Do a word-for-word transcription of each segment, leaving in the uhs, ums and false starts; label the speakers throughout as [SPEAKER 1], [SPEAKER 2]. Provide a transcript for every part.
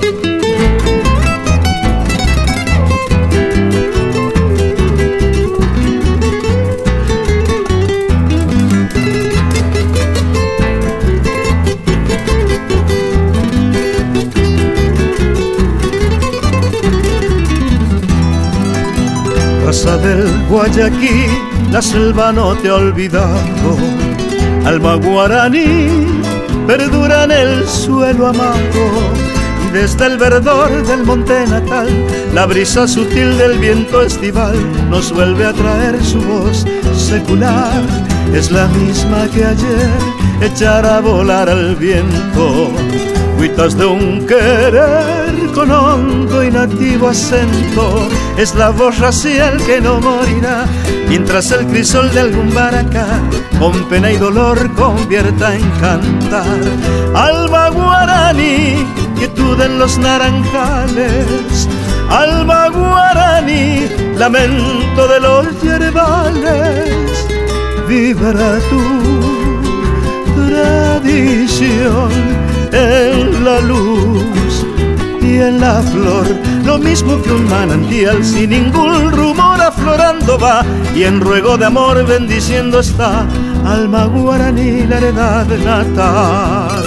[SPEAKER 1] Raza del Guayaquil, la selva no te ha olvidado. Alma guaraní, perdura en el suelo amago. Y desde el verdor del monte natal, la brisa sutil del viento estival nos vuelve a traer su voz secular. Es la misma que ayer, echar a volar al viento. Cuitas de un querer con hondo y nativo acento. Es la voz racial que no morirá, mientras el crisol de algún baracá con pena y dolor convierta en cantar. Alma guaraní, quietud en los naranjales. Alma guaraní, lamento de los yerbales. Vibra tu tradición en la luz y en la flor, lo mismo que un manantial sin ningún rumor aflorando va, y en ruego de amor bendiciendo está alma guaraní, la heredad natal.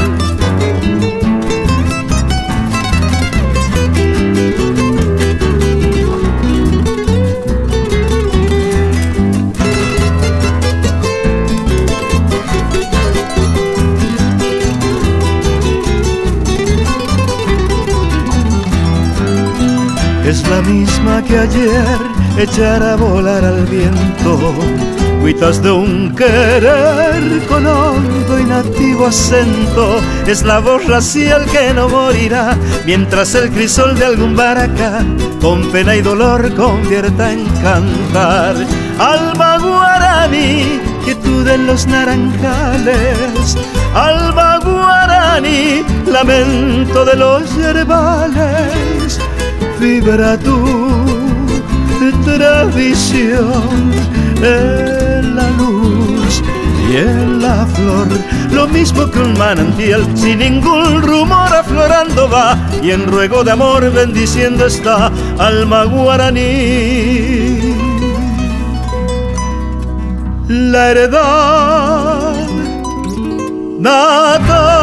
[SPEAKER 1] Es la misma que ayer, echar a volar al viento. Cuitas de un querer con hondo y nativo acento. Es la voz racial que no morirá, mientras el crisol de algún baracá con pena y dolor convierta en cantar. Alma guaraní, quietud en los naranjales. Alma guaraní, lamento de los yerbales. Vibra tu tradición en la luz y en la flor, lo mismo que un manantial sin ningún rumor aflorando va, y en ruego de amor bendiciendo está alma guaraní, la heredad natal.